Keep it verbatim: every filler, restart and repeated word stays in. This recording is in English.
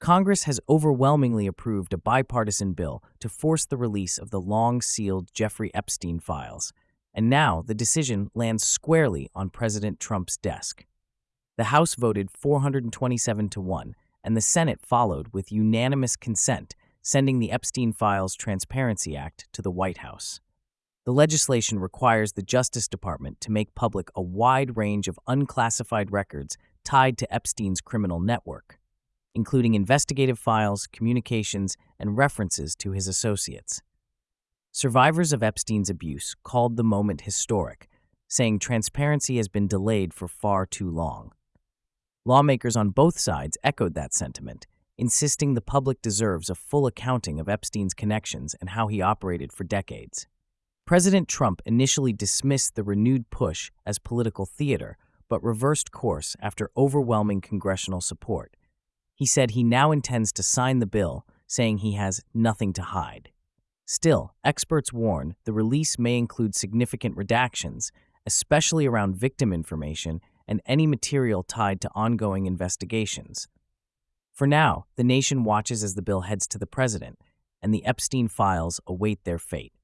Congress has overwhelmingly approved a bipartisan bill to force the release of the long-sealed Jeffrey Epstein files, and now the decision lands squarely on President Trump's desk. The House voted four hundred twenty-seven to one, and the Senate followed with unanimous consent, sending the Epstein Files Transparency Act to the White House. The legislation requires the Justice Department to make public a wide range of unclassified records tied to Epstein's criminal network, including investigative files, communications, and references to his associates. Survivors of Epstein's abuse called the moment historic, saying transparency has been delayed for far too long. Lawmakers on both sides echoed that sentiment, insisting the public deserves a full accounting of Epstein's connections and how he operated for decades. President Trump initially dismissed the renewed push as political theater, but reversed course after overwhelming congressional support. He said he now intends to sign the bill, saying he has nothing to hide. Still, experts warn the release may include significant redactions, especially around victim information and any material tied to ongoing investigations. For now, the nation watches as the bill heads to the president, and the Epstein files await their fate.